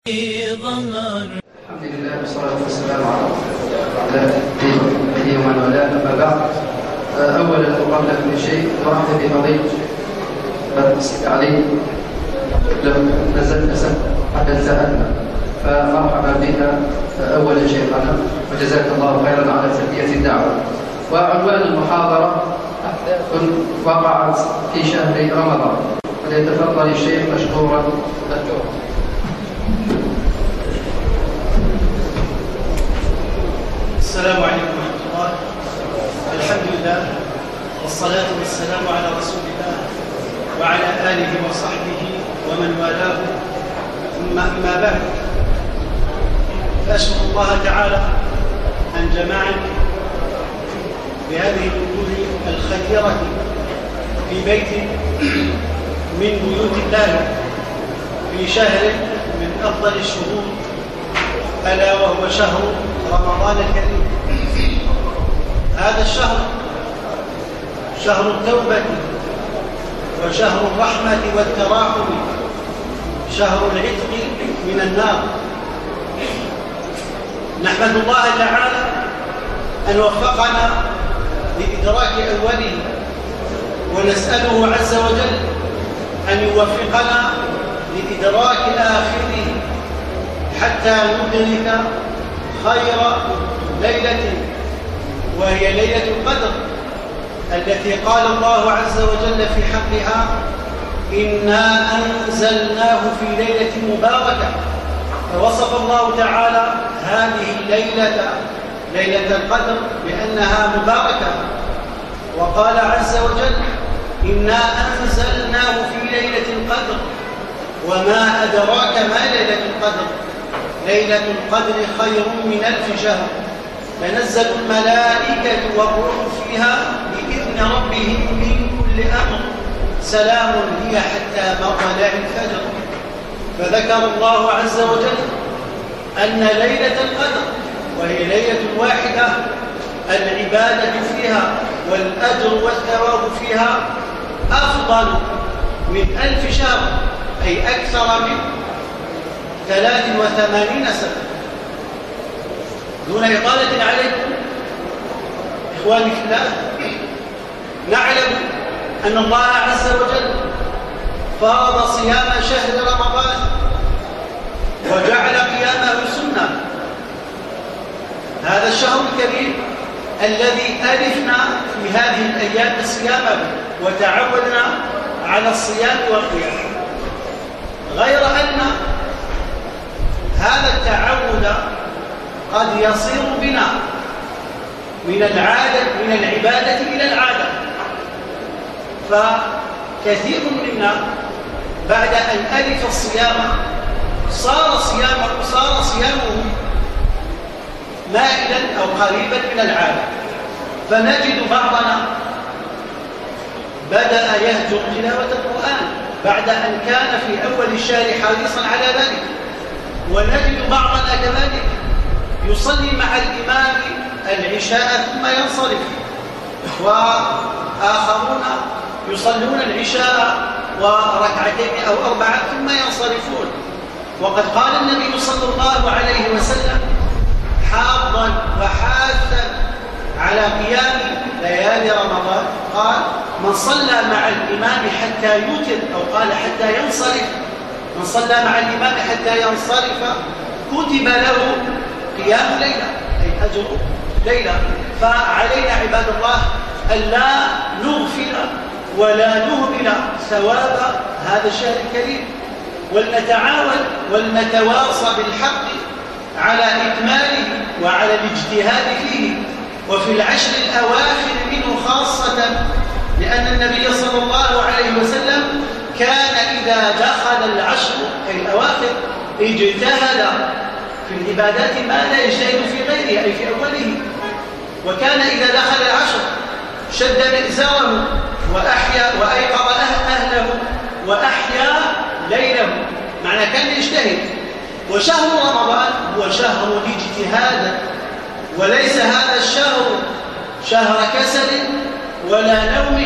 الحمد لله والصلاة والسلام على نبينا ومن والاه، أما بعد. أولا وقبل كل شيء نرحب بفضيلة علي، لم نزل حتى انتهتنا، فمرحبا بك أولا شيخنا، وجزاك الله خيرا على تلبية الدعوة. وعنوان المحاضرة أحداث وقعت في شهر رمضان، فليتفضل الشيخ مشكورا مأجورا. السلام عليكم ورحمة الله. الحمد لله والصلاة والسلام على رسول الله وعلى آله وصحبه ومن والاه، ثم أما بعد، فأشكر الله تعالى أن جمعني بهذه الوجوه الخيرة في بيت من بيوت الله في شهر من أفضل الشهور، ألا وهو شهر رمضان الكريم. هذا الشهر شهر التوبة وشهر الرحمة والتراحم، شهر العتق من النار. نحمد الله تعالى أن وفقنا لإدراك أوله، ونسأله عز وجل أن يوفقنا لإدراك آخره حتى ندرك خير ليلة، وهي ليلة القدر التي قال الله عز وجل في حقها: إنا أنزلناه في ليلة مباركة. فوصف الله تعالى هذه الليلة، ليلة القدر، بأنها مباركة، وقال عز وجل: إنا أنزلناه في ليلة القدر وما أدراك ما ليلة القدر. ليلة القدر خير من 1000 شهر، تنزل الملائكة والروح فيها بإذن ربهم من كل أمر، سلام هي حتى مطلع الفجر. فذكر الله عز وجل أن ليلة القدر، وهي ليلة واحدة، العبادة فيها والأجر والثواب فيها أفضل من 1000 شهر، أي أكثر من 83 سنة. دون إطالة عليكم إخواني في الله، نعلم أن الله عز وجل فرض صيام شهر رمضان وجعل قيامه سنة. هذا الشهر الكريم الذي ألفنا في هذه الأيام الصيام به، وتعودنا على الصيام والقيام، غير أن هذا التعود قد يصير بنا من العبادة إلى العادة. فكثير منا بعد أن ألف الصيام صار صيامه مائلا أو قريبا من العادة. فنجد بعضنا بدأ يهجر تلاوة القرآن بعد أن كان في أول الشهر حريصا على ذلك، ونجد بعضنا كذلك يصلي مع الإمام العشاء ثم ينصرف، وآخرون يصلون العشاء وركعتين أو 4 ثم ينصرفون. وقد قال النبي صلى الله عليه وسلم حاضا وحاثا على قيام ليالي رمضان، قال: من صلى مع الإمام حتى يوتر، أو قال حتى ينصرف، من صلى مع الإمام حتى ينصرف كتب له قيام ليلة، أي أجر ليلة. فعلينا عباد الله ألا نغفل ولا نهمل ثواب هذا الشهر الكريم، ولنتعاون ولنتواصى بالحق على إكماله وعلى الاجتهاد فيه، وفي العشر الأواخر منه خاصة، لأن النبي صلى الله عليه وسلم كان إذا دخل العشر أي الأواخر اجتهد في العبادات ما لا يجتهد في غيره، أي في أوله. وكان إذا دخل العشر شد مئزره وأيقظ أهله وأحيا ليله، معنى كان يجتهد. وشهر رمضان هو شهر الاجتهاد، وليس هذا الشهر شهر كسل ولا نوم.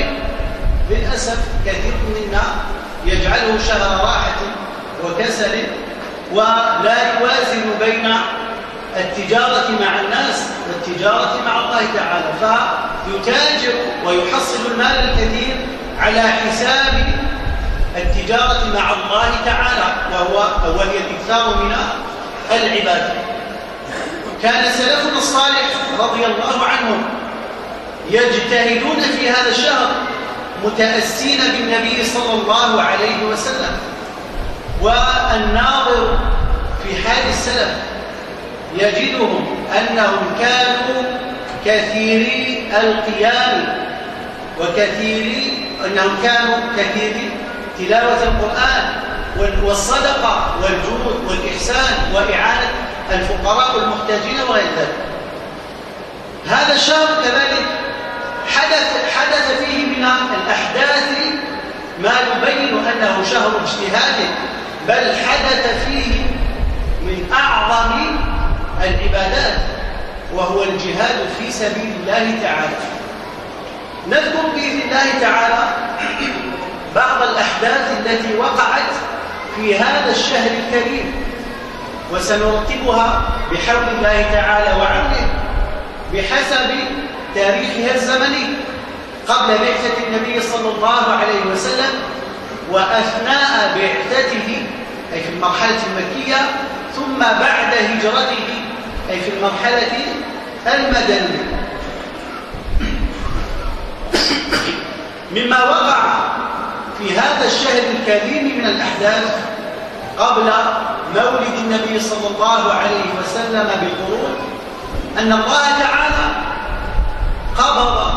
للأسف كثير منا يجعله شهر راحة وكسل ولا يوازن بين التجارة مع الناس والتجارة مع الله تعالى، فيتاجر ويحصل المال الكثير على حساب التجارة مع الله تعالى، وهي الإكثار من العبادة. كان سلفنا الصالح رضي الله عنهم يجتهدون في هذا الشهر متأسين بالنبي صلى الله عليه وسلم، والناظر في حال السلف يجدهم أنهم كانوا كثيري القيام أنهم كانوا كثيري تلاوة القرآن والصدقة والجود والإحسان وإعانة الفقراء والمحتاجين وغير ذلك. هذا الشهر كذلك حدث فيه من الأحداث ما يبين أنه شهر اجتهاد، بل حدث فيه من أعظم العبادات، وهو الجهاد في سبيل الله تعالى. نذكر بإذن الله تعالى بعض الأحداث التي وقعت في هذا الشهر الكريم، وسنرتبها بحول الله تعالى وعونه بحسب تاريخها الزمني قبل بعثة النبي صلى الله عليه وسلم وأثناء بعثته أي في المرحلة المكية، ثم بعد هجرته أي في المرحلة المدنية. مما وقع في هذا الشهر الكريم من الأحداث قبل مولد النبي صلى الله عليه وسلم بقرون أن الله تعالى قبض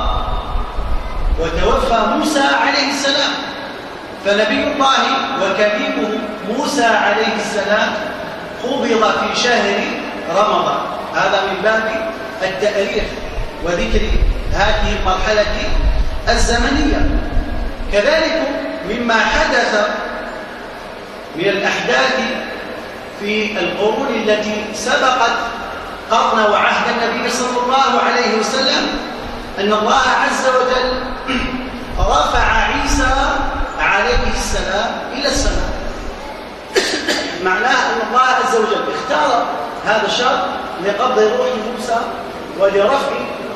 وتوفى موسى عليه السلام، فنبي الله وكليمه موسى عليه السلام قبض في شهر رمضان. هذا من باب التأريخ وذكر هذه المرحلة الزمنية. كذلك مما حدث من الأحداث في القرون التي سبقت قرن وعهد النبي صلى الله عليه وسلم أن الله عز وجل رفع عيسى عليه السلام إلى السماء. معناه أن الله عز وجل اختار هذا الشهر لقبض روح موسى ولرفع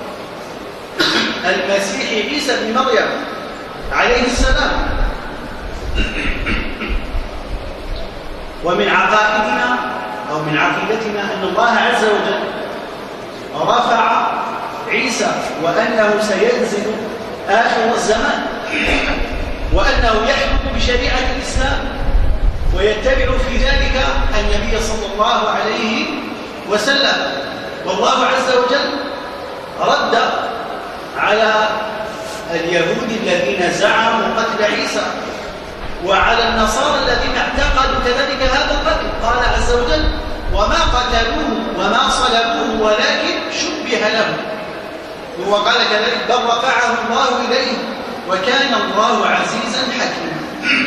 المسيح عيسى بن مريم عليه السلام. ومن عقائدنا أو من عقيدتنا أن الله عز وجل رفع عيسى وأنه سينزل آخر الزمان، وأنه يحكم بشريعة الإسلام ويتبع في ذلك النبي صلى الله عليه وسلم. والله عز وجل رد على اليهود الذين زعموا قتل عيسى وعلى النصارى الذين اعتقدوا كذلك هذا القتل. قال عز وجل: وما قتلوه وما صلبوه ولكن شبه لهم. وقال كذلك: بل رفعه الله إليه وكان الله عزيزا حكيما.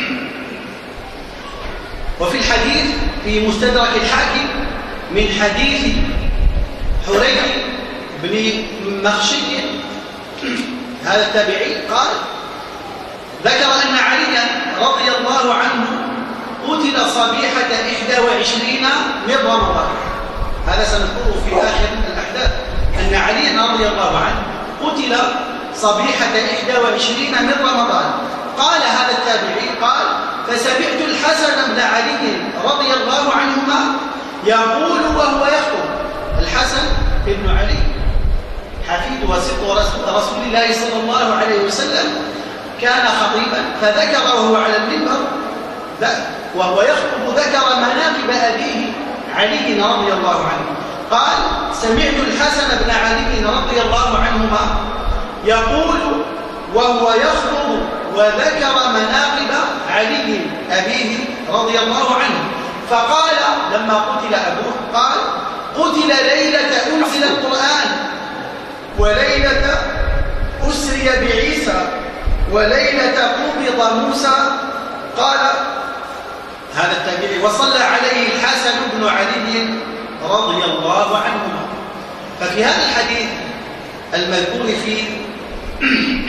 وفي الحديث في مستدرك الحاكم من حديث حريث بن مخشي هذا التابعي قال: ذكر أن عليا رضي الله عنه قتل صبيحة 21 من رمضان. هذا سنذكره في آخر الأحداث، أن عليا رضي الله عنه قتل صبيحة 21 من رمضان. قال هذا التابعي قال: فسمعت الحسن بن علي رضي الله عنهما يقول وهو يخطب. الحسن بن علي حفيد وسط رسول الله صلى الله عليه وسلم كان خطيبا، فذكر وهو على المنبر وهو يخطب ذكر مناقب أبيه علي رضي الله عنه. قال: سمعت الحسن بن علي رضي الله عنهما يقول وهو يخطب وذكر مناقب علي أبيه رضي الله عنه، فقال لما قتل أبوه قال: قتل ليلة أنزل القرآن، وليلة أسري بعيسى، وليلة قبض موسى. قال هذا التابعي: وصلى عليه الحسن بن علي رضي الله عنهما. ففي هذا الحديث المذكور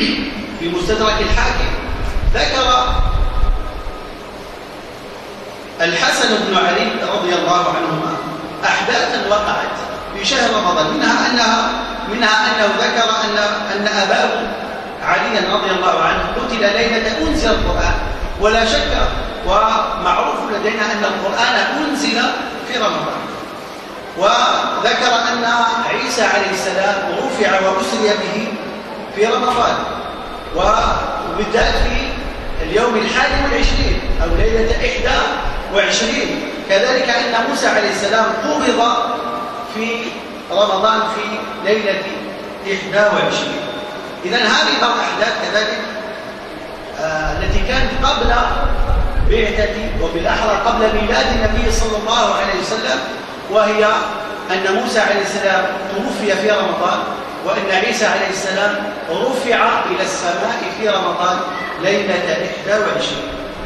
في مستدرك الحاكم ذكر الحسن بن علي رضي الله عنهما أحداثا وقعت في شهر رمضان، منها أنه ذكر أن أباه عليا رضي الله عنه قتل ليلة أنزل القرآن، ولا شك ومعروف لدينا أن القرآن أنزل في رمضان. وذكر أن عيسى عليه السلام رفع وأسري به في رمضان، وبالذات في اليوم 21 أو ليلة 21. كذلك أن موسى عليه السلام قبض في رمضان في ليلة 21. إذن هذه بعض الأحداث كذلك التي كانت قبل بعثة، وبالأحرى قبل ميلاد النبي صلى الله عليه وسلم، وهي أن موسى عليه السلام توفي في رمضان، وأن عيسى عليه السلام رفع إلى السماء في رمضان ليلة 21.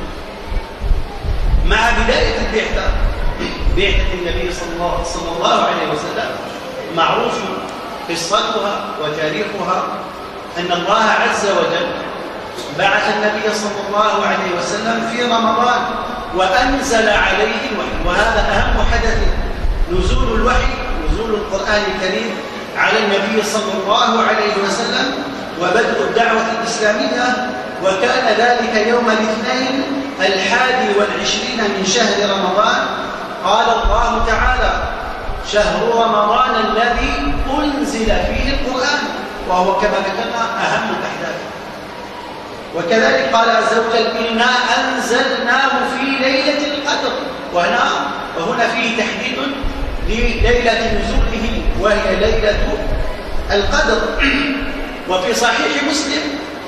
مع بداية بعثة النبي صلى الله عليه وسلم، معروف قصتها وتاريخها أن الله عز وجل بعث النبي صلى الله عليه وسلم في رمضان وأنزل عليه الوحي، وهذا أهم حدث، نزول الوحي، نزول القرآن الكريم على النبي صلى الله عليه وسلم وبدء الدعوة الإسلامية. وكان ذلك يوم الاثنين 21 من شهر رمضان. قال الله تعالى: شهر رمضان الذي أنزل فيه القرآن، وهو كما ذكرنا أهم الأحداث. وكذلك قال عز وجل: إنا أنزلناه في ليلة القدر، وهنا فيه تحديد لليلة نزوله، وهي ليلة القدر. وفي صحيح مسلم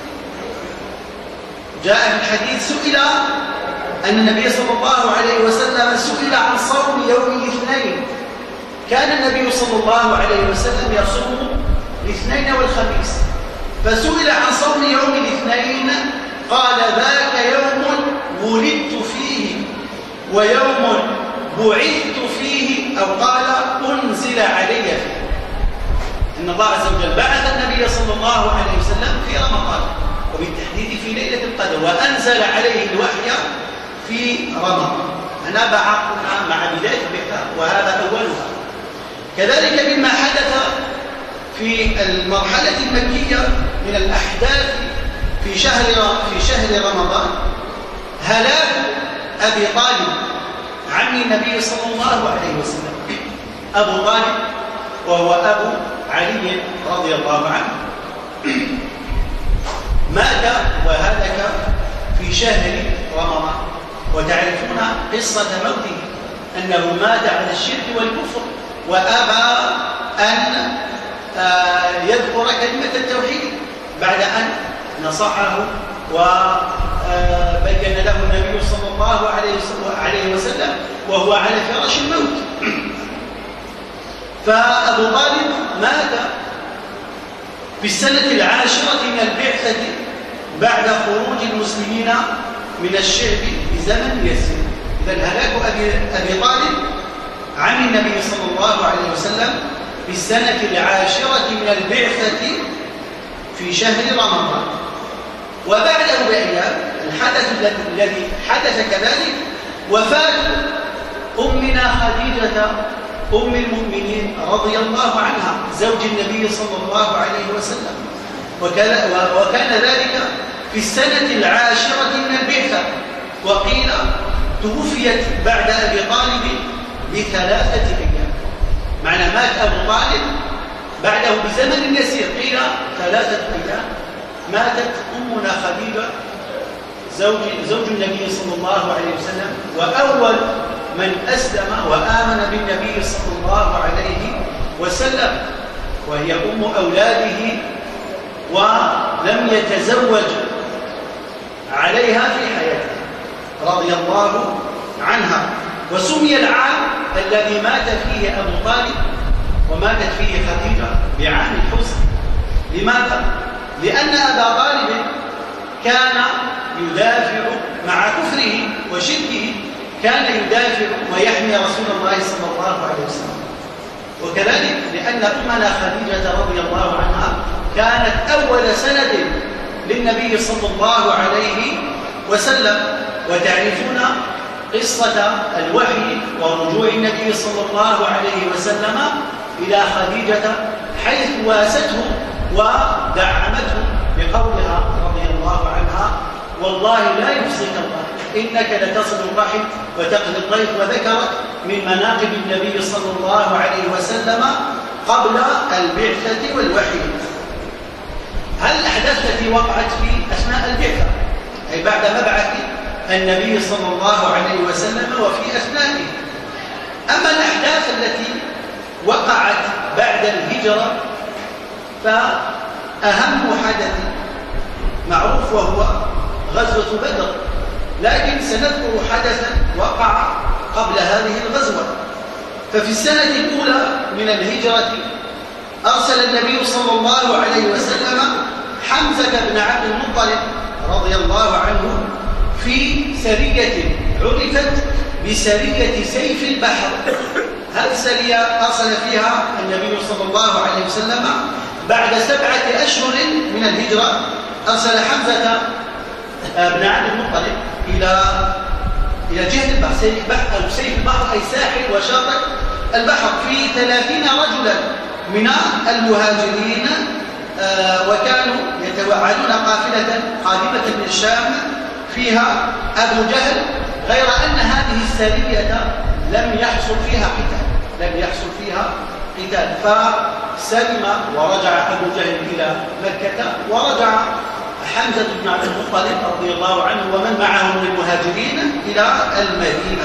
جاء في الحديث سئل أن النبي صلى الله عليه وسلم سئل عن صوم يوم الاثنين. كان النبي صلى الله عليه وسلم يصوم الاثنين والخميس، فسئل عن صوم يوم الاثنين قال: ذاك يوم ولدت فيه ويوم بعثت فيه، أو قال أنزل علي فيه. إن الله عز وجل بعث النبي صلى الله عليه وسلم في رمضان، وبالتحديد في ليلة القدر، وأنزل عليه الوحي في رمضان. أنا بعقنا مع بداية البعثة، وهذا أولها. كذلك مما حدث في المرحلة المكية من الأحداث في شهر رمضان هلاك أبي طالب عم النبي صلى الله عليه وسلم. أبو طالب وهو أبو علي رضي الله عنه مات وهلك في شهر رمضان. وتعرفون قصة موته، أنه مات على الشرك والكفر، وأبى أن يذكر كلمة التوحيد بعد أن نصحه وبين له النبي صلى الله عليه وسلم وهو على فراش الموت. فأبو طالب مات في السنة 10 من البعثة بعد خروج المسلمين من الشعب بزمن يسير. إذن هلاك أبي طالب عن النبي صلى الله عليه وسلم في السنة 10 من البعثة في شهر رمضان. وبعده بأيام الحدث الذي حدث كذلك وفاة أمنا خديجة أم المؤمنين رضي الله عنها زوج النبي صلى الله عليه وسلم. وكان ذلك في السنة 10 من البعثة، وقيل توفيت بعد أبي طالب ب3 أيام. معنى مات أبو طالب بعده بزمن يسير، قيل 3 أيام ماتت أمنا خديجة زوج النبي صلى الله عليه وسلم، وأول من أسلم وآمن بالنبي صلى الله عليه وسلم، وهي أم أولاده، ولم يتزوج عليها في حياته رضي الله عنها. وسمي العام الذي مات فيه أبو طالب وماتت فيه خديجة بعام الحزن. لماذا؟ لأن أبا طالب كان يدافع مع كفره وشركه، كان يدافع ويحمي رسول الله صلى الله عليه وسلم. وكذلك لأن أمنا خديجة رضي الله عنها كانت أول سند للنبي صلى الله عليه وسلم. وتعرفون قصة الوحي ورجوع النبي صلى الله عليه وسلم إلى خديجة حيث واسته ودعمته بقولها رضي الله عنها: والله لا يحصيك الله إنك لتصل الرحم وتقضي الضيف. وذكرت من مناقب النبي صلى الله عليه وسلم قبل البعثة والوحي. هل الأحداث التي وقعت في أثناء البعثة أي بعد مبعث النبي صلى الله عليه وسلم وفي أثنائه؟ أما الأحداث التي وقعت بعد الهجرة فأهم حدث معروف وهو غزوة بدر، لكن سنذكر حدثا وقع قبل هذه الغزوة. ففي السنة الأولى من الهجرة أرسل النبي صلى الله عليه وسلم حمزة بن عبد المطلب رضي الله عنه في سرية عرفت بسرية سيف البحر. هذه السرية أرسل فيها النبي صلى الله عليه وسلم بعد 7 أشهر من الهجرة. أرسل حمزة بن عبد المطلب إلى جهة البحر أو سيف البحر أي ساحل وشاطئ البحر في 30 رجلا من المهاجرين، وكانوا يتوعدون قافلة قادمة من الشام فيها أبو جهل، غير أن هذه السرية لم يحصل فيها قتال فسلم ورجع أبو جهل إلى مكة، ورجع حمزة بن عبد المطلب رضي الله عنه ومن معه من المهاجرين إلى المدينة.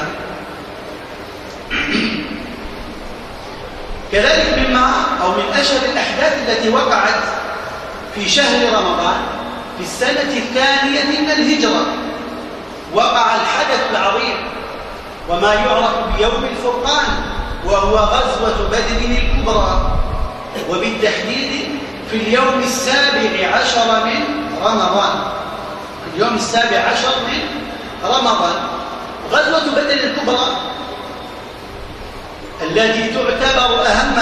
كذلك من أشهر الأحداث التي وقعت في شهر رمضان في السنة الثانية من الهجرة وقع الحدث العظيم وما يعرف بيوم الفرقان، وهو غزوة بدر الكبرى، وبالتحديد في اليوم 17 من رمضان. غزوة بدر الكبرى التي تعتبر أهم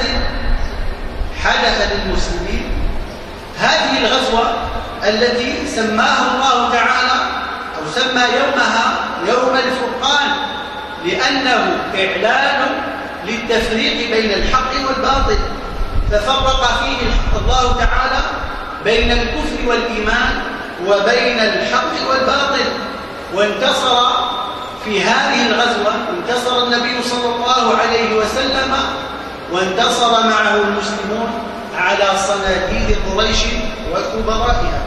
حدث للمسلمين. هذه الغزوة التي سماها الله تعالى أو سمى يومها يوم الفرقان، لأنه إعلان للتفريق بين الحق والباطل، ففرق فيه الله تعالى بين الكفر والإيمان وبين الحق والباطل. وانتصر في هذه الغزوة انتصر النبي صلى الله عليه وسلم وانتصر معه المسلمون على صناديد قريش وكبرائها.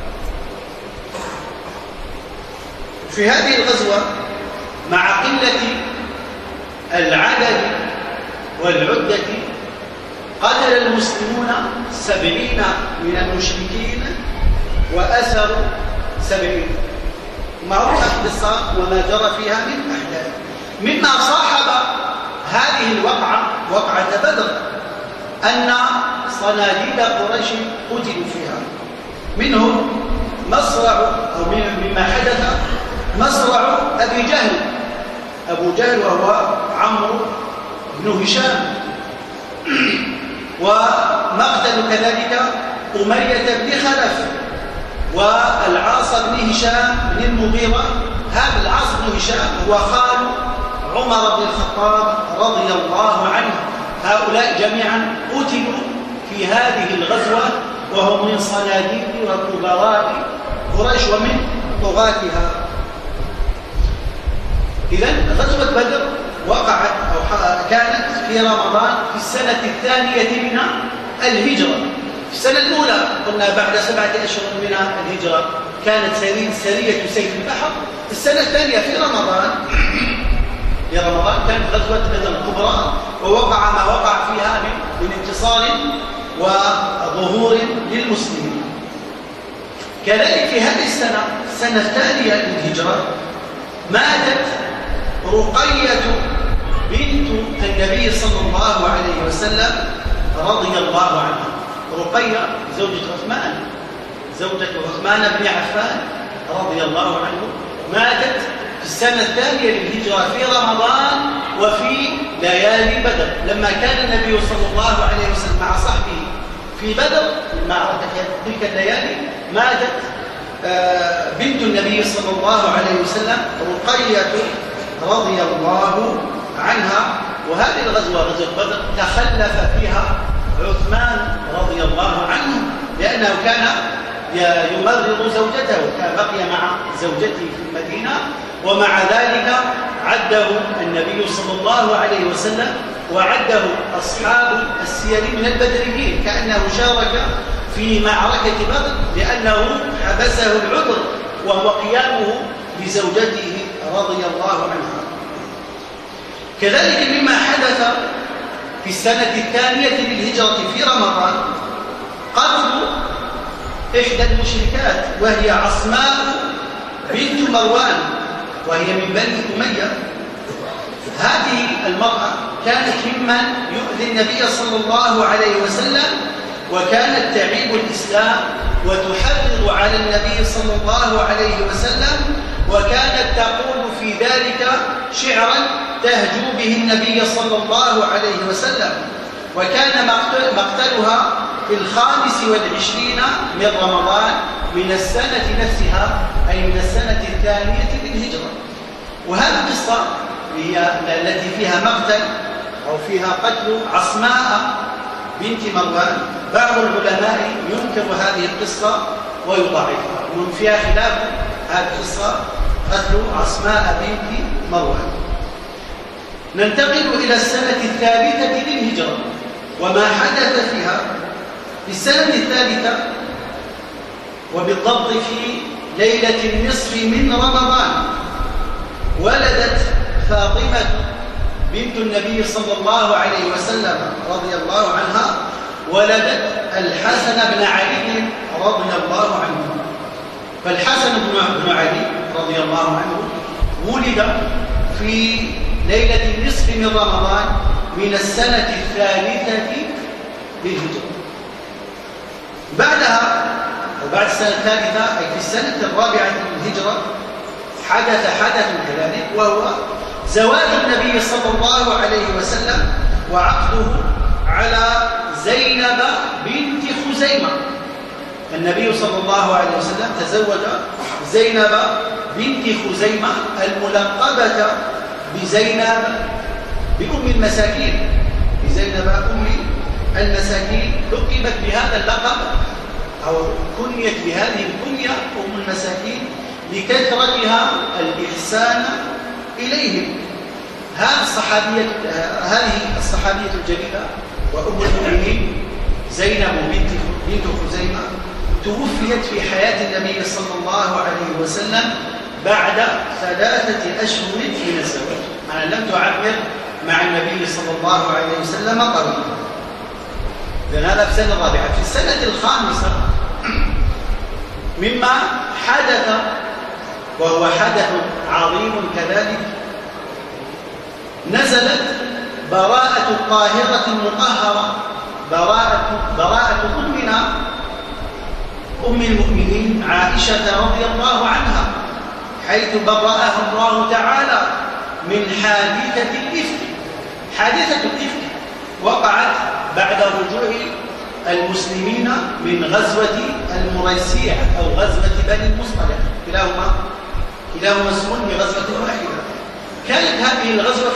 في هذه الغزوة مع قلة العدد والعدة قتل المسلمون 70 من المشركين وأسروا 70. معروف القصة وما جرى فيها من أحداث. مما صاحب هذه الوقعة وقعة بدر أن صناديد قريش قتلوا فيها، منهم مما حدث مصرع أبو جهل وهو عمرو بن هشام، ومقتل كذلك أمية بن خلف والعاص بن هشام بن المغيرة. هذا العاص بن هشام هو خال عمر بن الخطاب رضي الله عنه. هؤلاء جميعا قتلوا في هذه الغزوة وهم من صناديد وكبراء قريش ومن طغاتها. إذن غزوة بدر وقعت أو كانت في رمضان في السنة الثانية من الهجرة. في السنة الأولى قلنا بعد 7 أشهر من الهجرة كانت سرية سيف البحر. في السنة الثانية في رمضان كانت غزوة بدر الكبرى، ووقع ما وقع فيها من انتصار وظهور للمسلمين. كذلك في هذه السنة الثانية للهجرة ماتت رقية بنت النبي صلى الله عليه وسلم رضي الله عنها. رقية زوجة عثمان بن عفان رضي الله عنه ماتت في السنة الثانية للهجرة في رمضان وفي ليالي بدر، لما كان النبي صلى الله عليه وسلم مع صحبه في بدر المعركة في تلك الليالي. ماتت بنت النبي صلى الله عليه وسلم رقية رضي الله عنها. وهذه الغزوة غزوة بدر تخلف فيها عثمان رضي الله عنه لأنه كان يمرض زوجته، كان بقي مع زوجته في المدينة، ومع ذلك عده النبي صلى الله عليه وسلم وعده أصحاب السير من البدريين كأنه شارك في معركة بدر لأنه حبسه العذر وهو قيامه بزوجته رضي الله عنها. كذلك مما حدث في السنة الثانية للهجرة في رمضان قتل إحدى المشركات وهي عصماء بنت مروان وهي من بني أمية. هذه المرأة كانت ممن يؤذي النبي صلى الله عليه وسلم، وكانت تعيب الإسلام وتحرض على النبي صلى الله عليه وسلم، وكانت تقول في ذلك شعرا تهجو به النبي صلى الله عليه وسلم. وكان مقتلها في 25 من رمضان من السنة نفسها، أي من السنة الثانية للهجرة. وهذه القصة هي التي فيها مقتل أو فيها قتل عصماء بنت مروان. بعض العلماء ينكر هذه القصة ويضعفها، ومن فيها خلاف هذه القصة قتل عصماء بنت مروان. ننتقل إلى السنة الثالثة للهجرة وما حدث فيها. في السنة الثالثة وبالضبط في ليلة النصف من رمضان ولدت فاطمة بنت النبي صلى الله عليه وسلم رضي الله عنها، ولدت الحسن بن علي رضي الله عنه. فالحسن بن علي رضي الله عنه ولد في ليلة النصف من رمضان من السنة الثالثة للهجرة. بعدها وبعد السنة الثالثة أي في السنة الرابعة للهجرة حدث حدث كذلك، وهو زواج النبي صلى الله عليه وسلم وعقده على زينب بنت خزيمة. النبي صلى الله عليه وسلم تزوج زينب بنت خزيمة الملقبة بزينب بأم المساكين، بزينب أم المساكين، لقبت بهذا اللقب أو كنيت بهذه الكنية أم المساكين لكثرتها الإحسان إليهم. هذه الصحابية الجليلة وأم المؤمنين زينب بنت خزيمة توفيت في حياة النبي صلى الله عليه وسلم بعد 3 أشهر من الزواج، يعني لم تعمر مع النبي صلى الله عليه وسلم طويلا. هذا في السنة الرابعة. في السنة الخامسة مما حدث وهو حدث عظيم كذلك، نزلت براءة الطاهرة المطهرة، براءة أمنا أم المؤمنين عائشة رضي الله عنها، حيث برأها الله تعالى من حادثة الإفك. حادثة الإفك وقعت بعد رجوع المسلمين من غزوة المريسيع أو غزوة بني المصطلق، كلاهما اسم بغزوة واحدة. كانت هذه الغزوة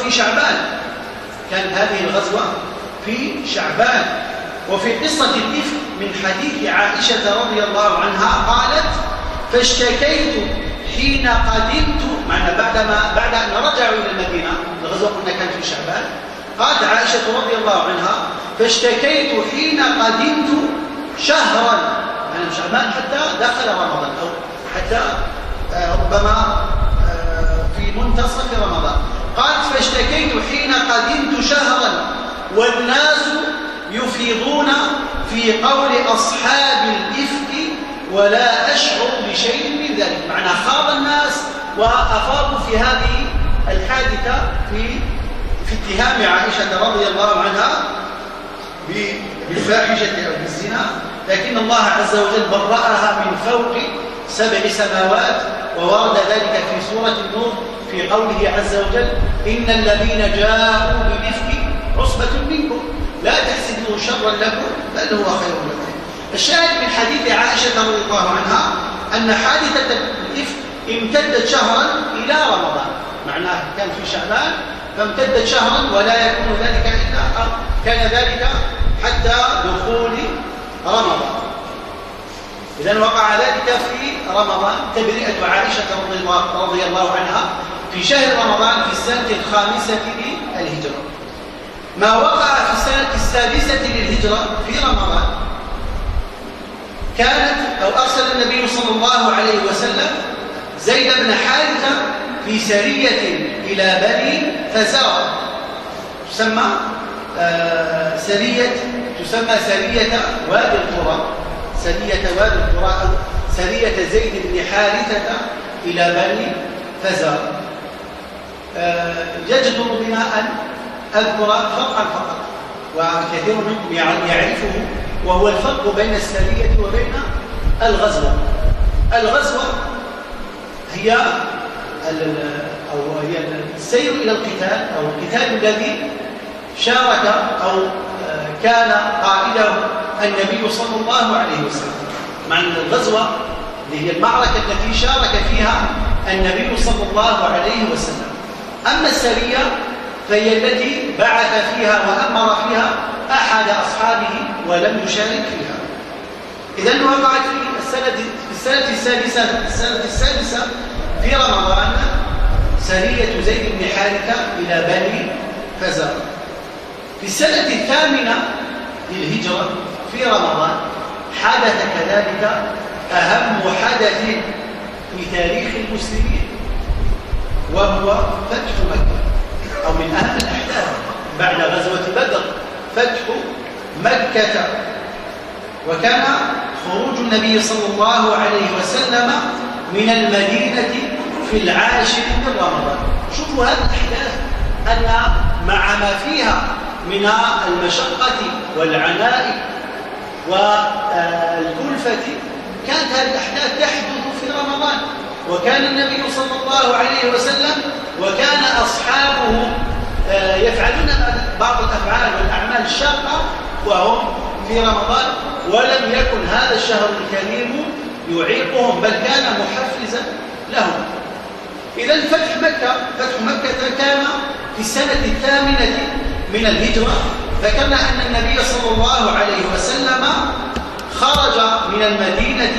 في شعبان. وفي قصة الإفك من حديث عائشة رضي الله عنها قالت: فاشتكيت حين قدمت، معنى بعد أن رجعوا إلى المدينة، الغزوة قلنا كانت في شعبان. قالت عائشة رضي الله عنها: فاشتكيت حين قدمت شهرا، يعني من شعبان حتى دخل رمضان أو حتى ربما في منتصف رمضان. قالت: فاشتكيت حين قدمت شهرا والناس يفيضون في قول أصحاب الإفك ولا أشعر بشيء من ذلك. معنى خاض الناس وأفاضوا في هذه الحادثة في اتهام عائشة رضي الله عنها بالفاحشة أو بالزنا، لكن الله عز وجل برأها من فوق 7 سماوات. وورد ذلك في سورة النور في قوله عز وجل: إن الذين جاءوا بالإفك عصبة منكم لا تحسبوه شرا لكم بل هو خير لكم. الشاهد من حديث عائشة رضي الله عنها أن حادثة الإفك امتدت شهرا إلى رمضان، معناه كان في شعبان فامتدت شهرا ولا يكون ذلك إلا كان ذلك حتى دخول رمضان. إذن وقع ذلك في رمضان. تبرئة عائشة رضي الله عنها في شهر رمضان في السنة 5 للهجرة. ما وقع في السنة 6 للهجرة في رمضان كانت أو أرسل النبي صلى الله عليه وسلم زيد بن حارثة في سرية إلى بني فزارة تسمى سرية وادي القرى، سرية وادي القرى أو سرية زيد بن حارثة إلى بني فزارة. يجدر بنا أن أذكر فرقا فقط وكثير منكم يعرفه، وهو الفرق بين السرية وبين الغزوة. الغزوة هي السير إلى القتال أو القتال الذي شارك أو كان قائده النبي صلى الله عليه وسلم. معنى الغزوة اللي هي المعركة التي شارك فيها النبي صلى الله عليه وسلم. أما السرية فهي التي بعث فيها وأمر فيها أحد أصحابه ولم يشارك فيها. إذن وقعت في السنة السادسة في رمضان سرية زيد بن حارثة إلى بني فزارة. في السنة 8 للهجرة في رمضان حدث كذلك أهم حدث في تاريخ المسلمين، وهو فتح مكة، أو من أهم الأحداث بعد غزوة بدر فتح مكة. وكان خروج النبي صلى الله عليه وسلم من المدينة في 10 من رمضان. شوفوا هذه الأحداث أن مع ما فيها من المشقة والعناء والكلفة كانت هذه الأحداث تحدث في رمضان، وكان النبي صلى الله عليه وسلم وكان أصحابه يفعلون بعض الأفعال والأعمال الشاقة وهم في رمضان، ولم يكن هذا الشهر الكريم يعيقهم بل كان محفزا لهم. إذن فتح مكة كان في السنة 8 من الهجرة. ذكرنا أن النبي صلى الله عليه وسلم خرج من المدينة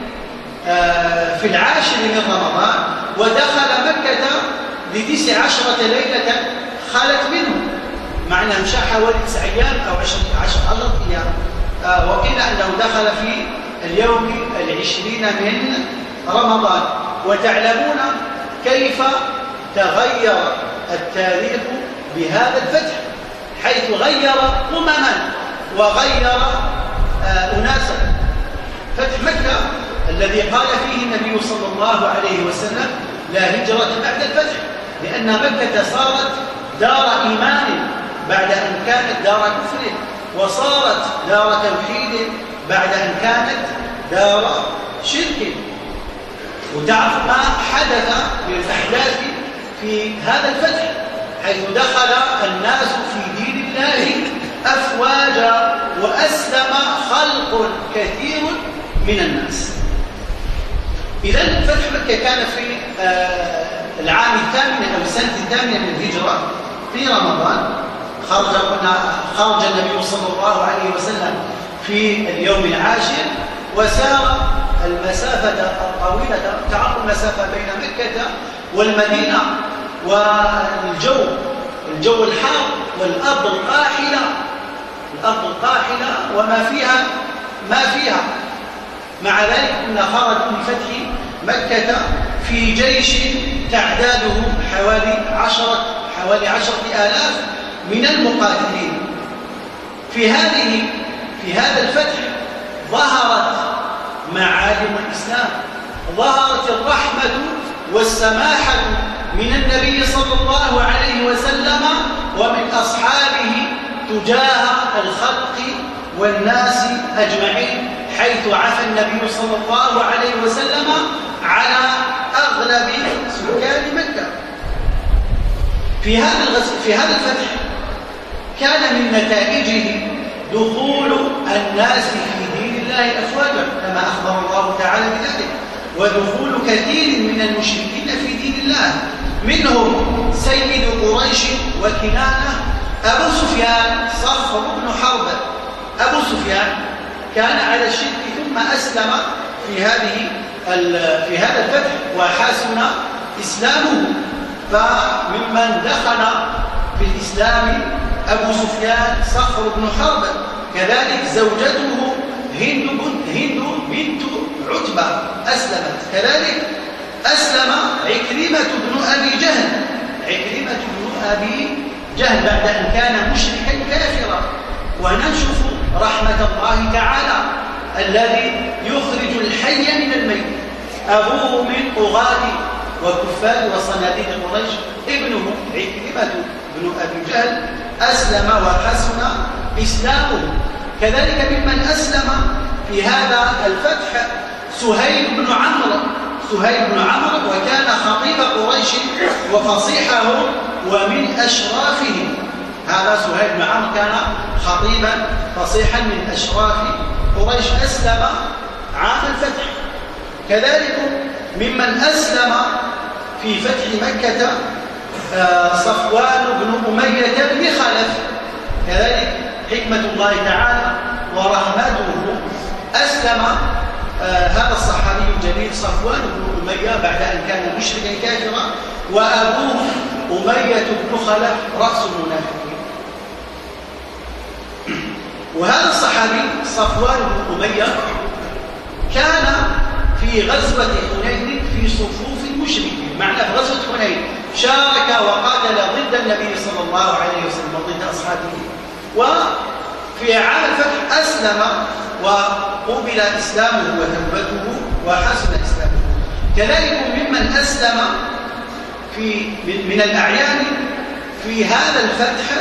في 10 من رمضان ودخل مكة ل19 ليلة خلت منه، معنى مشى حوالي 9 أيام أو 10 أيام. وقيل أنه دخل في اليوم 20 من رمضان. وتعلمون كيف تغير التاريخ بهذا الفتح، حيث غير أمما وغير أناسا. فتح مكة الذي قال فيه النبي صلى الله عليه وسلم لا هجرة بعد الفتح، لأن مكة صارت دار إيمان بعد أن كانت دار كفر، وصارت دار توحيد بعد أن كانت دار شرك. وتعرف ما حدث من الأحداث في هذا الفتح، حيث دخل الناس في دين الله أفواجا وأسلم خلق كثير من الناس. إذن فتح مكة كان في العام 8 أو السنة 8 من الهجرة في رمضان. خرج النبي صلى الله عليه وسلم في اليوم 10 وسار المسافة الطويلة. تعرف المسافة بين مكة والمدينة والجو الحار والأرض القاحلة وما فيها ما فيها. مع ذلك كنا خرجوا لفتح مكة في جيش تعداده حوالي 10,000 من المقاتلين. في هذا الفتح ظهرت معالم الإسلام، ظهرت الرحمة والسماحة من النبي صلى الله عليه وسلم ومن أصحابه تجاه الخلق والناس أجمعين، حيث عفى النبي صلى الله عليه وسلم على أغلب سكان مكة. في هذا الفتح كان من نتائجه دخول الناس في دين الله أفواجا كما أخبر الله تعالى بذلك، ودخول كثير من المشركين في دين الله منهم سيد قريش وكنانة أبو سفيان صخر بن حرب. أبو سفيان كان على الشرك ثم أسلم في هذا الفتح وحسن إسلامه، فممن دخل في الإسلام أبو سفيان صخر بن حرب. كذلك زوجته هند بنت عتبة أسلمت. كذلك أسلم عكرمة بن أبي جهل بعد أن كان مشركا كافرا. ونشوف رحمة الله تعالى الذي يخرج الحي من الميت. أبوه من طغاة وكفار وصناديد قريش، ابنه عكرمة بن أبي جهل أسلم وحسن إسلامه. كذلك ممن أسلم في هذا الفتح سهيل بن عمرو، وكان خطيب قريش وفصيحهم ومن أشرافهم. هذا سهيل بن عمرو كان خطيبا فصيحا من أشراف قريش، أسلم عام الفتح. كذلك ممن أسلم في فتح مكة صفوان بن أمية بن خلف. كذلك حكمة الله تعالى ورحمته أسلم هذا الصحابي الجليل صفوان بن أمية بعد أن كان مشركا كافرا، وأبوه أمية بن خلف رأس المنافقين. وهذا الصحابي صفوان بن أمية كان في غزوة حنين في صفوف المشركين. معنى في غزوة حنين شارك وقاتل ضد النبي صلى الله عليه وسلم وضد أصحابه، وفي عام الفتح أسلم وقبل إسلامه وتوبته وحسن إسلامه. كذلك ممن أسلم من الأعيان في هذا الفتح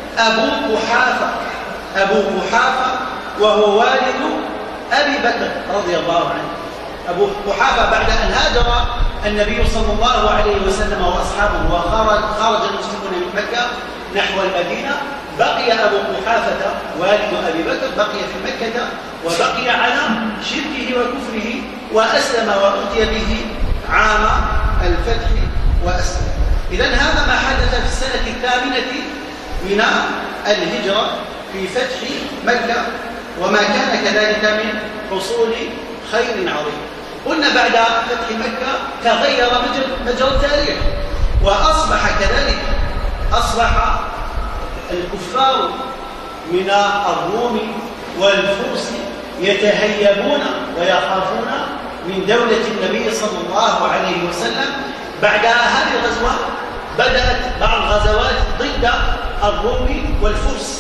أبو قحافة وهو والد أبي بكر رضي الله عنه. أبو قحافة بعد أن هاجر النبي صلى الله عليه وسلم وأصحابه وخرج المسلمون من مكة نحو المدينة، بقي أبو قحافة والد أبي بكر بقي في مكة وبقي على شركه وكفره وأسلم وأتي به عام الفتح وأسلم. إذن هذا ما حدث في السنة 8 من الهجرة في فتح مكة، وما كان كذلك من حصول خير عظيم. قلنا بعد فتح مكة تغير مجرى التاريخ، وأصبح كذلك الكفار من الروم والفرس يتهيبون ويخافون من دولة النبي صلى الله عليه وسلم. بعد هذه الغزوة بدأت بعض الغزوات ضد الروم والفرس.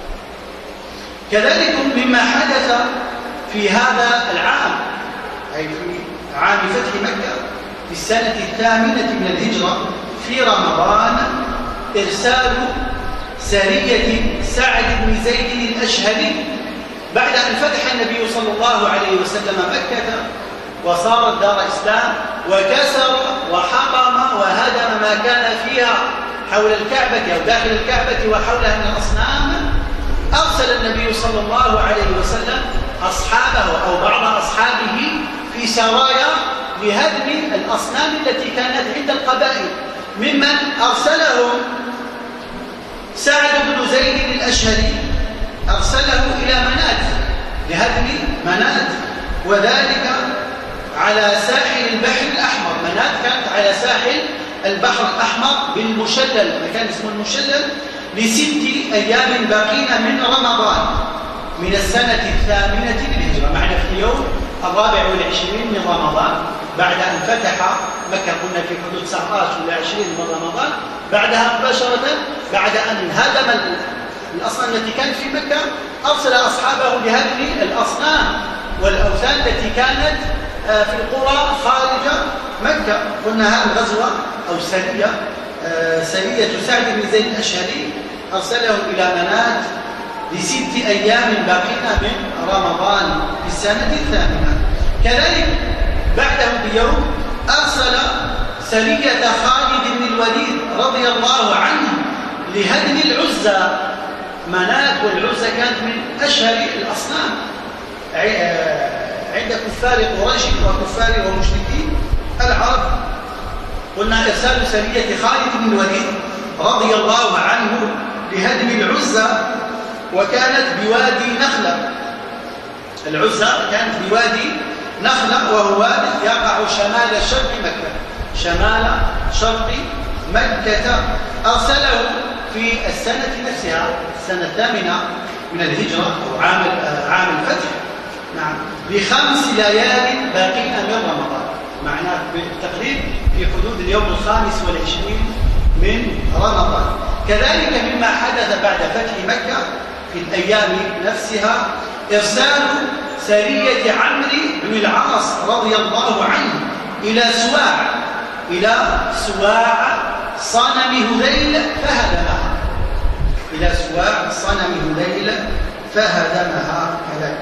كذلك مما حدث في هذا العام أي في عام فتح مكة في السنة 8 من الهجرة في رمضان إرسال سرية سعد بن زيد الأشهري بعد أن فتح النبي صلى الله عليه وسلم مكة وصارت دار إسلام، وكسر وحطم وهدم ما كان فيها حول الكعبة أو داخل الكعبة وحولها من الأصنام. أرسل النبي صلى الله عليه وسلم أصحابه أو بعض أصحابه في سرايا لهدم الأصنام التي كانت عند القبائل. ممن أرسلهم سعد بن زيد الأشهري أرسله إلى منات لهدم منات، وذلك على ساحل البحر الأحمر. منات كانت على ساحل البحر الأحمر بالمشلل، مكان اسمه المشلل، ل6 أيام باقين من رمضان من السنة 8 للهجرة. معنى في اليوم 24 من رمضان بعد أن فتح مكة، قلنا في حدود 19 ولا 20 من رمضان. بعدها مباشرة بعد أن هدم الأصنام التي كانت في مكة أرسل أصحابه لهدم الأصنام والأوثان التي كانت في القرى خارج مكة. قلنا هذه الغزوة أو سرية سعد بن زيد الأشهري أرسله إلى منات ل6 أيام باقين من رمضان في السنة 8. كذلك بعده بيوم أرسل سرية خالد بن الوليد رضي الله عنه لهدم العزى. منات والعزى كانت من أشهر الأصنام عند كفار قريش وكفار ومشركين العرب. قلنا إرسال سرية خالد بن الوليد رضي الله عنه لهدم العزة، وكانت بوادي نخلة. العزة كانت بوادي نخلة، وهو واد يقع شمال شرق مكة، شمال شرق مكة. أرسله في السنة نفسها، السنة 8 من الهجرة أو عام الفتح، نعم، ب5 ليال باقين من رمضان، معناه بالتقريب في حدود اليوم 25 من رمضان. كذلك مما حدث بعد فتح مكة في الأيام نفسها إرسال سرية عمرو بن العاص رضي الله عنه إلى سواع صنم هذيل فهدمها، إلى سواع صنم هذيل فهدمها كذلك.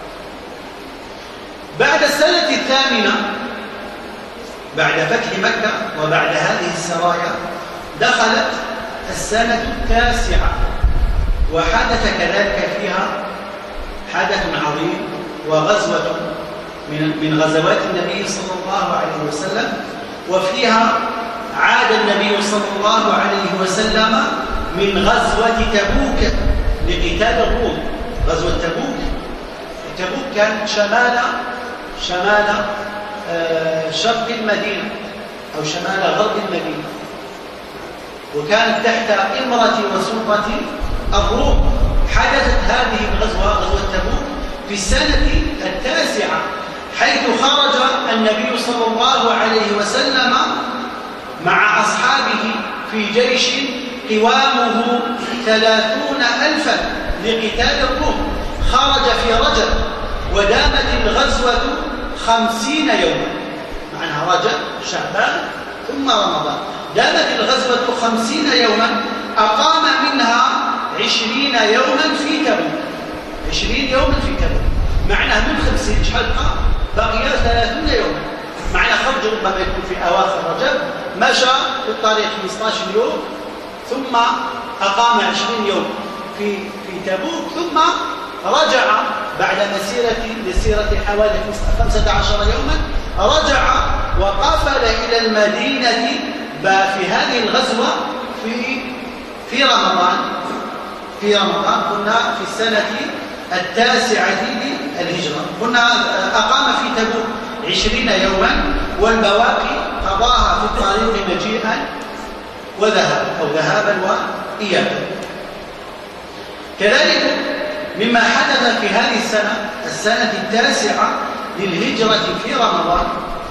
بعد السنة 8 بعد فتح مكة وبعد هذه السرايا دخلت السنة 9، وحدث كذلك فيها حدث عظيم وغزوة من غزوات النبي صلى الله عليه وسلم، وفيها عاد النبي صلى الله عليه وسلم من غزوة تبوك لقتال الروم. غزوة تبوك كانت شمال شرق المدينة أو شمال غرب المدينة، وكانت تحت إمرة وسلطة الروم. حدثت هذه الغزوة، غزوة تبوك، في السنة 9، حيث خرج النبي صلى الله عليه وسلم مع أصحابه في جيش قوامه 30,000 لقتال الروم. خرج في رجب، ودامت الغزوة 50 يوما، معناها رجب شعبان ثم رمضان. دامت الغزوة 50 يوما، أقام منها 20 يوما في تبوك، 20 يوما في تبوك، معناها من 50 حلقة بقي 30 يوما. معنى خرج ربما يكون في أواخر رجب، مشى في الطريق 15 يوم، ثم أقام 20 يوم في تبوك، ثم رجع بعد مسيرة حوالي 15 يوما، رجع وقفل إلى المدينة في هذه الغزوة في رمضان. كنا في السنة 9 للهجرة. كنا أقام في تبوك 20 يوما، والبواقي قضاها في الطريق مجيئا ذهابا وإيابا. كذلك مما حدث في هذه السنة 9 للهجرة في رمضان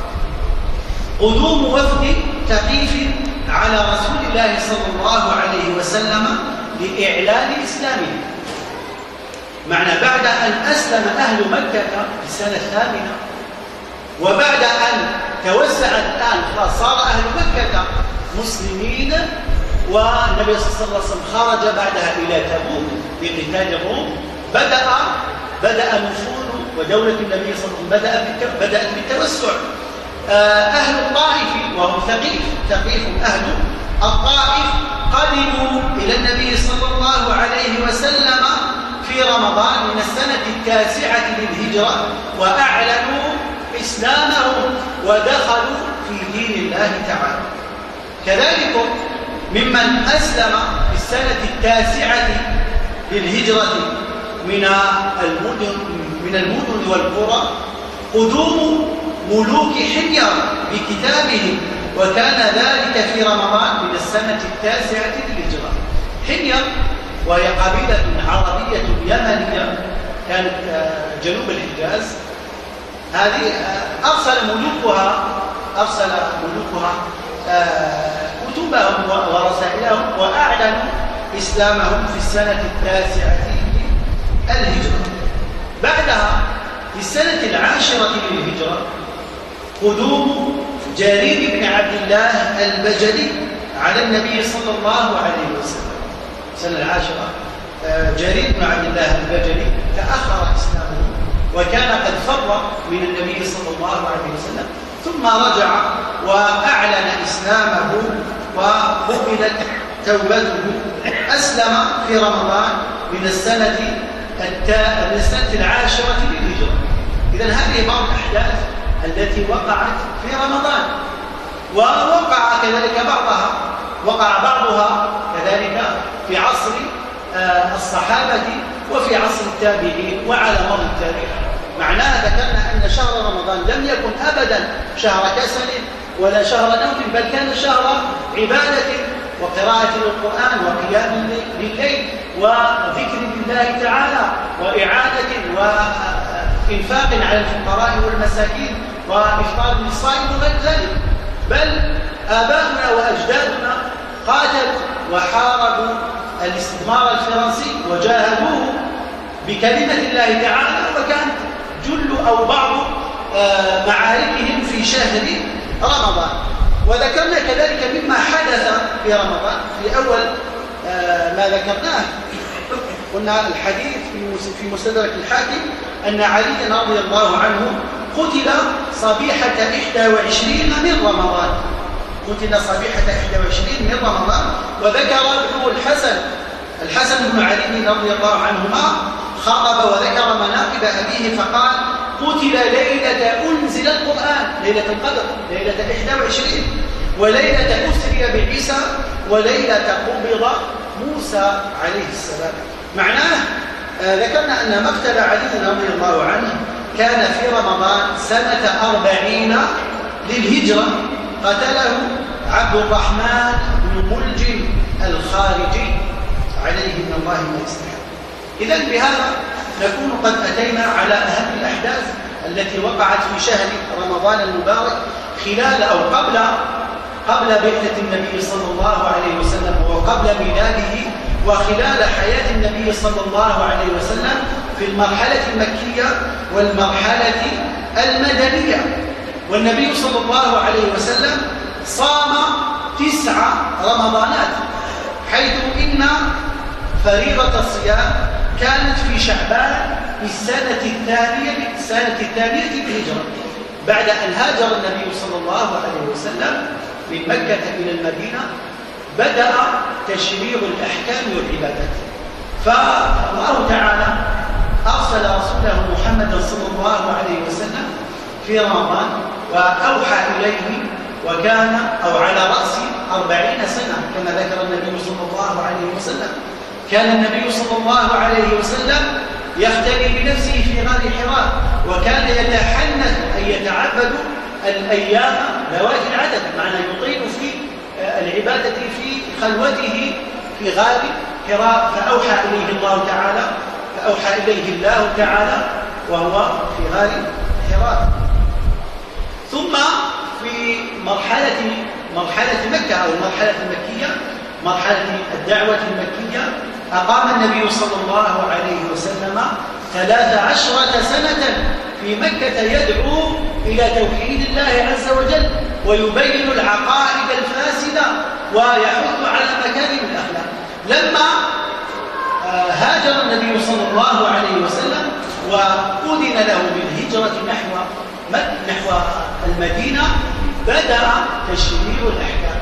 قدوم وفد ثقيف على رسول الله صلى الله عليه وسلم لإعلان إسلامه. معنى بعد أن أسلم أهل مكة في السنة 8، وبعد أن توسعت الآن صار أهل مكة مسلمين، والنبي صلى الله عليه وسلم خرج بعدها إلى تبوك لقتال الروم، بدأ نفوذ ودولة النبي صلى الله عليه وسلم بدأت بالتوسع. أهل الطائف، وهم ثقيف أهل الطائف، قدموا إلى النبي صلى الله عليه وسلم في رمضان من السنة 9 للهجرة، وأعلنوا إسلامهم ودخلوا في دين الله تعالى. كذلك ممن أسلم في السنة 9 للهجرة من المدن والقرى قدوم ملوك حمير بكتابهم، وكان ذلك في رمضان من السنة 9 للهجرة. حمير وهي قبيلة عربية يمنية كانت جنوب الحجاز. هذه أرسل ملوكها كتبهم ورسائلهم، وأعلنوا إسلامهم في السنة 9 للهجرة. بعدها في السنة 10 للهجرة قدوم جرير بن عبد الله البجلي على النبي صلى الله عليه وسلم. السنة 10 جرير بن عبد الله البجلي تأخر إسلامه، وكان قد فر من النبي صلى الله عليه وسلم، ثم رجع وأعلن إسلامه وقبلت توبته. أسلم في رمضان من السنة 10 للهجرة. إذن هذه بعض الأحداث التي وقعت في رمضان. ووقع كذلك وقع بعضها كذلك في عصر الصحابة وفي عصر التابعين وعلى مر التاريخ. معناها ذكرنا أن شهر رمضان لم يكن أبدا شهر كسل ولا شهر نوم، بل كان شهر عبادة وقراءة للقرآن وقيام بالليل وذكر لله تعالى وإعانة وإنفاق على الفقراء والمساكين وإفطار للصائم وغير ذلك. بل آباؤنا وأجدادنا قاتلوا وحاربوا الاستعمار الفرنسي وجاهدوه بكلمة الله تعالى، وكان جل أو بعض معاركهم في شهر رمضان. وذكرنا كذلك مما حدث في رمضان في أول ما ذكرناه. قلنا الحديث في مستدرك الحاكم أن علي رضي الله عنه قتل صبيحة 21 من رمضان. قتل صبيحة 21 من رمضان. وذكر ابنه الحسن بن علي رضي الله عنهما خطب وذكر مناقب أبيه فقال: قتل ليلة أنزل القرآن، ليلة القدر، ليلة 21، وليلة أسري بعيسى، وليلة قبض موسى عليه السلام. معناه ذكرنا أن مقتل علي رضي الله عنه كان في رمضان سنة 40 للهجرة، قتله عبد الرحمن بن ملجم الخارجي عليه من الله ما يستحق. إذن بهذا نكون قد أتينا على أهم الأحداث التي وقعت في شهر رمضان المبارك خلال أو قبل بعثة النبي صلى الله عليه وسلم وقبل ميلاده، وخلال حياة النبي صلى الله عليه وسلم في المرحلة المكية والمرحلة المدنية. والنبي صلى الله عليه وسلم صام 9 رمضانات، حيث إن فريضة الصيام كانت في شعبان في السنة الثانية للهجرة، بعد أن هاجر النبي صلى الله عليه وسلم من مكة إلى المدينة بدأ تشريع الأحكام والعبادات. فالله تعالى أرسل رسوله محمدا صلى الله عليه وسلم في رمضان وأوحى إليه، وكان أو على رأس 40 سنة كما ذكر النبي صلى الله عليه وسلم. كان النبي صلى الله عليه وسلم يختلي بنفسه في غار حراء، وكان يتحنث أن يتعبد الأيام ذوات العدد، معنى يطيل في العبادة في خلوته في غار حراء. فأوحى إليه الله تعالى وهو في غار حراء. ثم في مرحلة مكة أو المرحلة المكية، مرحلة الدعوة المكية، أقام النبي صلى الله عليه وسلم 13 سنة في مكة يدعو إلى توحيد الله عز وجل ويبين العقائد الفاسدة ويحث على مكارم الأخلاق. لما هاجر النبي صلى الله عليه وسلم وأذن له بالهجرة نحو المدينة، بدأ تشريع الأحكام،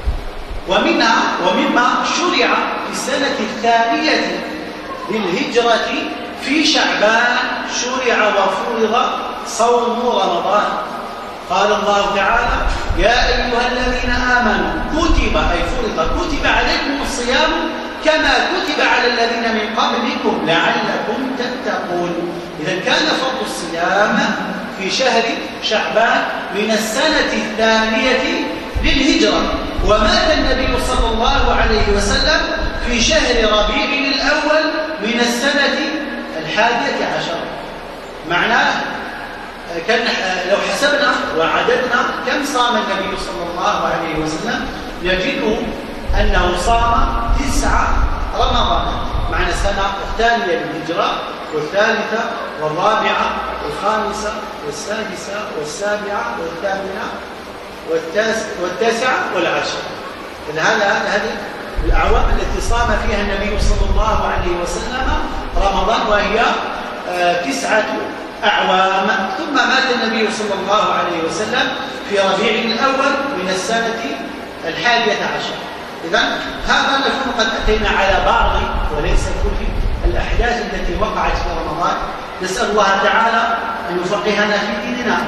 ومما شرع في السنة الثانية للهجرة في شعبان شرع وفرض صوم رمضان. قال الله تعالى: يا أيها الذين آمنوا كتب عليكم الصيام كما كتب على الذين من قبلكم لعلكم تتقون. إذا كان فرض الصيام في شهر شعبان من السنة الثانية للهجرة، ومات النبي صلى الله عليه وسلم في شهر ربيع الأول من السنة 11. معناه كان لو حسبنا وعددنا كم صام النبي صلى الله عليه وسلم نجده أنه صام 9 رمضانات، معنى السنة الثانية للهجرة والثالثة والرابعة والخامسة والسادسة والسابعة والثامنة والتاسعة والعاشرة. هذه الأعوام التي صام فيها النبي صلى الله عليه وسلم رمضان، وهي 9 أعوام. ثم مات النبي صلى الله عليه وسلم في ربيع الأول من السنة 11. إذن هذا نكون قد أتينا على بعض وليس كل الأحداث التي وقعت في رمضان. نسأل الله تعالى أن يفقهنا في ديننا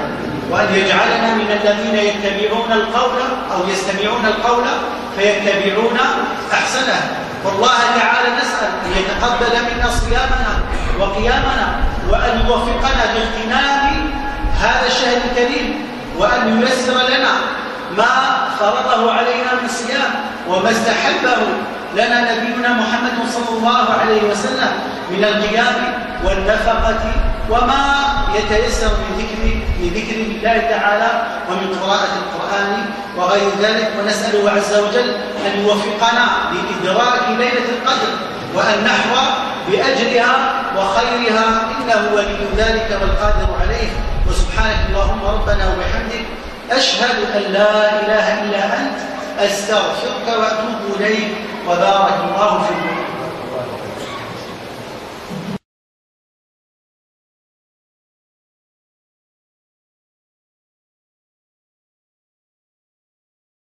وأن يجعلنا من الذين يتبعون القول أو يستمعون القول فيتبعون أحسنه. والله تعالى نسأل أن يتقبل منا صيامنا وقيامنا، وأن يوفقنا لاغتنام هذا الشهر الكريم، وأن ييسر لنا ما فرضه علينا من صيام وما استحبه لنا نبينا محمد صلى الله عليه وسلم من القيام والنفقة وما يتيسر من ذكر الله تعالى ومن قراءة القرآن وغير ذلك. ونسأله عز وجل أن يوفقنا لإدراك ليلة القدر وأن نحظى بأجرها وخيرها، إنه ولي ذلك والقادر عليه. وسبحانك اللهم ربنا وبحمدك أشهد أن لا إله إلا أنت أستغفرك وأتوب إليك، وبارك الله فيكم.